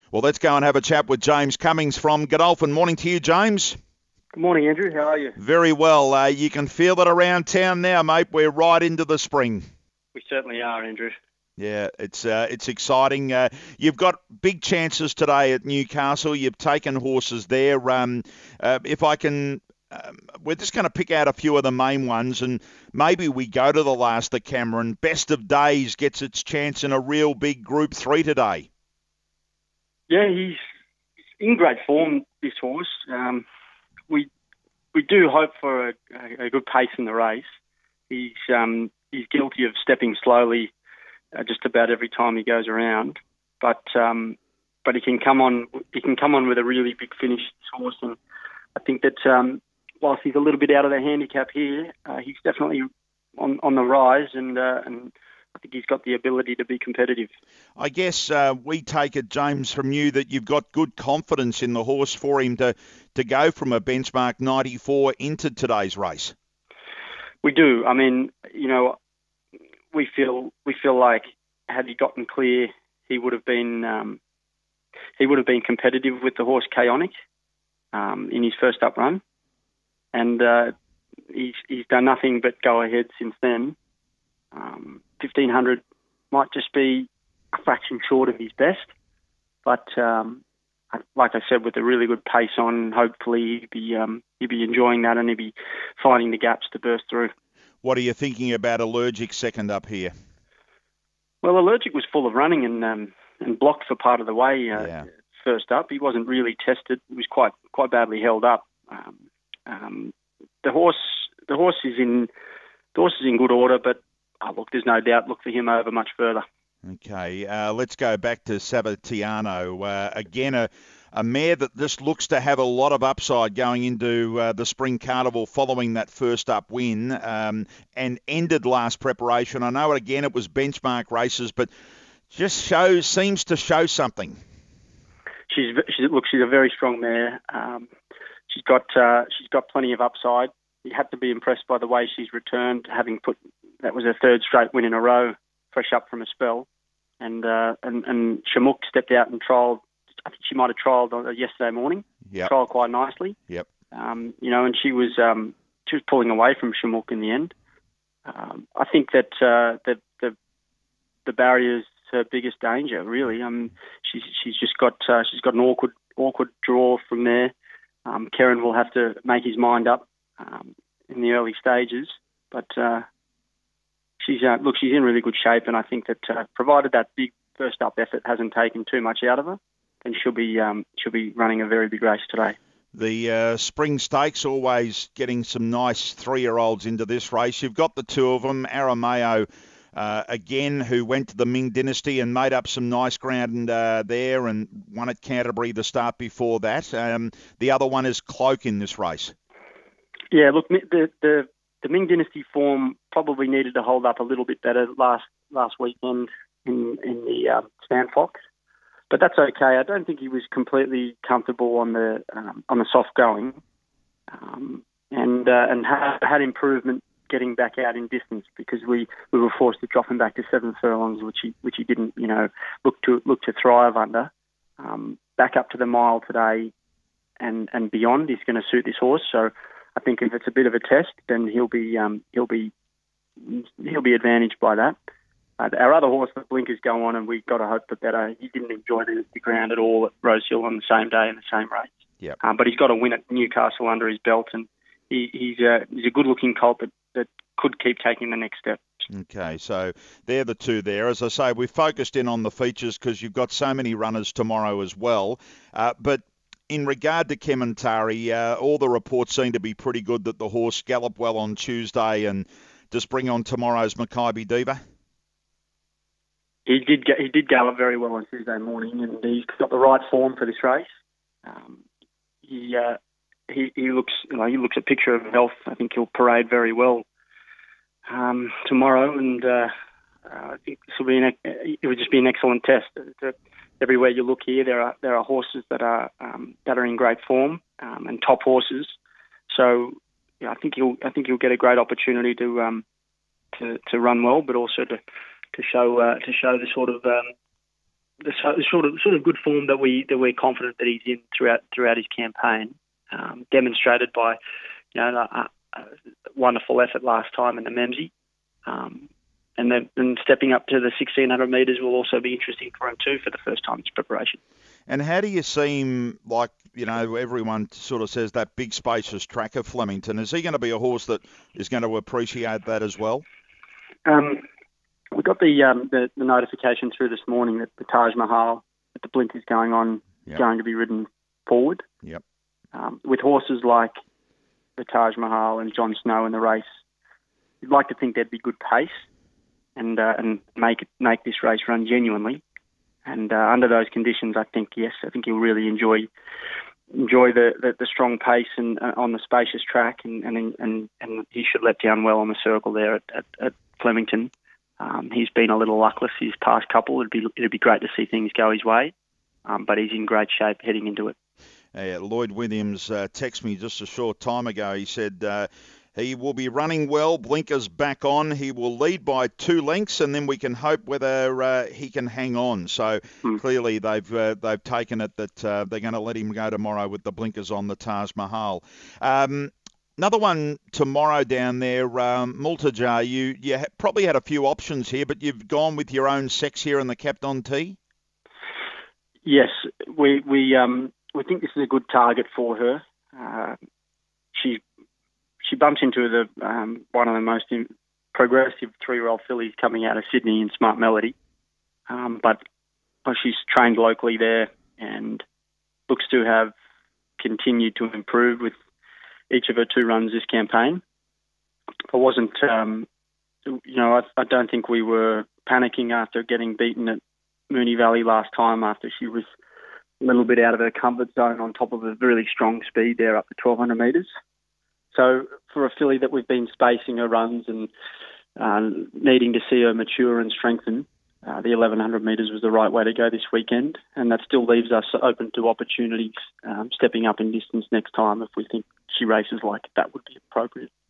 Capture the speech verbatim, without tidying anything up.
Well, let's go and have a chat with James Cummings from Godolphin. Morning to you, James. Good morning, Andrew. How are you? Very well. Uh, you can feel it around town now, mate. We're right into the spring. We certainly are, Andrew. Yeah, it's uh, it's exciting. Uh, you've got big chances today at Newcastle. You've taken horses there. Um, uh, if I can, um, we're just going to pick out a few of the main ones, and maybe we go to the last, the Cameron. Best of Days gets its chance in a real big Group Three today. Yeah, he's in great form, this horse. Um, we we do hope for a, a good pace in the race. He's um, he's guilty of stepping slowly uh, just about every time he goes around, but um, but he can come on he can come on with a really big finish, this horse, and I think that um, whilst he's a little bit out of the handicap here, uh, he's definitely on on the rise, and uh, and. I think he's got the ability to be competitive. I guess uh, we take it, James, from you that you've got good confidence in the horse for him to, to go from a benchmark ninety-four into today's race. We do. I mean, you know, we feel we feel like had he gotten clear, he would have been um, he would have been competitive with the horse Chaonic um, in his first up run, and uh, he's he's done nothing but go ahead since then. Um, fifteen hundred might just be a fraction short of his best, but um, like I said, with a really good pace on, hopefully he'd be um, he'd be enjoying that and he'd be finding the gaps to burst through. What are you thinking about Allergic second up here? Well, Allergic was full of running and um, and blocked for part of the way uh, yeah. first up. He wasn't really tested. He was quite quite badly held up. Um, um, the horse the horse is in the horse is in good order, but oh, look, there's no doubt. Look for him over much further. Okay, uh, let's go back to Sabatiano. Uh, again, a, a mare that just looks to have a lot of upside going into uh, the Spring Carnival following that first up win um, and ended last preparation. I know, again, it was benchmark races, but just shows seems to show something. She's, she's look, she's a very strong mare. Um, she's got uh, she's got plenty of upside. You have to be impressed by the way she's returned, having put that was her third straight win in a row, fresh up from a spell. And uh, and, and Shamuk stepped out and trialled. I think she might have trialled yesterday morning. Yep. Trialled quite nicely. Yep. Um, you know, and she was um, she was pulling away from Shamuk in the end. Um, I think that uh, the the the barrier's her biggest danger, really. Um, she's she's just got uh, she's got an awkward awkward draw from there. Um, Karen will have to make his mind up um, in the early stages, but. Uh, She's uh, look, she's in really good shape, and I think that uh, provided that big first up effort hasn't taken too much out of her, then she'll be um, she'll be running a very big race today. The uh, Spring Stakes always getting some nice three-year-olds into this race. You've got the two of them, Arameo uh, again, who went to the Ming Dynasty and made up some nice ground uh, there, and won at Canterbury the start before that. Um, the other one is Cloak in this race. Yeah, look, the the. The Ming Dynasty form probably needed to hold up a little bit better last last weekend in in the uh, Sandfox, but that's okay. I don't think he was completely comfortable on the um, on the soft going, um, and uh, and had, had improvement getting back out in distance because we, we were forced to drop him back to seven furlongs, which he which he didn't you know look to look to thrive under. Um, back up to the mile today, and and beyond is going to suit this horse. So. I think if it's a bit of a test, then he'll be um, he'll be he'll be advantaged by that. Uh, our other horse, the Blinkers, go on, and we've got to hope for better. He didn't enjoy the, the ground at all at Rosehill on the same day in the same race. Yep. Um, but he's got a win at Newcastle under his belt, and he, he's a he's a good-looking colt that, that could keep taking the next step. Okay, so they're the two there. As I say, we've focused in on the features because you've got so many runners tomorrow as well. Uh, but in regard to Kementari, uh, all the reports seem to be pretty good that the horse galloped well on Tuesday and just bring on tomorrow's Makybe Diva. He did he did gallop very well on Tuesday morning, and he's got the right form for this race. Um, he, uh, he he looks you know he looks a picture of health. I think he'll parade very well um, tomorrow, and uh, uh, I think this will be an it would just be an excellent test. Everywhere you look here, there are there are horses that are um, that are in great form um, and top horses. So yeah, I think he'll I think he'll get a great opportunity to um, to to run well, but also to to show uh, to show the sort of um, the sort of sort of good form that we that we're confident that he's in throughout throughout his campaign, um, demonstrated by, you know, a, a wonderful effort last time in the Memsie, um, and then and stepping up to the sixteen hundred metres will also be interesting for him too for the first time in his preparation. And how do you see him, like, you know, everyone sort of says that big spacious track of Flemington? Is he going to be a horse that is going to appreciate that as well? Um, we got the, um, the the notification through this morning that the Taj Mahal, that the blinkers going on, Yep. is going to be ridden forward. Yep. Um, with horses like the Taj Mahal and Jon Snow in the race, you'd like to think there'd be good pace and uh, and make it, make this race run genuinely. And uh, under those conditions, I think yes, I think he'll really enjoy enjoy the, the, the strong pace and uh, on the spacious track, and, and and and he should let down well on the circle there at, at, at Flemington. Um, he's been a little luckless his past couple. It'd be it'd be great to see things go his way, um, but he's in great shape heading into it. Uh, Lloyd Williams uh, texted me just a short time ago. He said uh, he will be running well, blinkers back on. He will lead by two lengths, and then we can hope whether uh, he can hang on. So Hmm. clearly they've uh, they've taken it that uh, they're going to let him go tomorrow with the blinkers on the Taj Mahal. Um, another one tomorrow down there, um, Multajar. You you ha- probably had a few options here, but you've gone with your own sex here in the Captain T. Yes, we we um we think this is a good target for her. Uh, she she bumps into the um, one of the most in, progressive three-year-old fillies coming out of Sydney in Smart Melody, um, but well, she's trained locally there and looks to have continued to improve with each of her two runs this campaign. I wasn't, um, you know, I, I don't think we were panicking after getting beaten at Moonee Valley last time after she was a little bit out of her comfort zone on top of a really strong speed there up to twelve hundred metres. So for a filly that we've been spacing her runs and uh, needing to see her mature and strengthen, uh, the eleven hundred metres was the right way to go this weekend, and that still leaves us open to opportunities um, stepping up in distance next time if we think she races like it, that would be appropriate.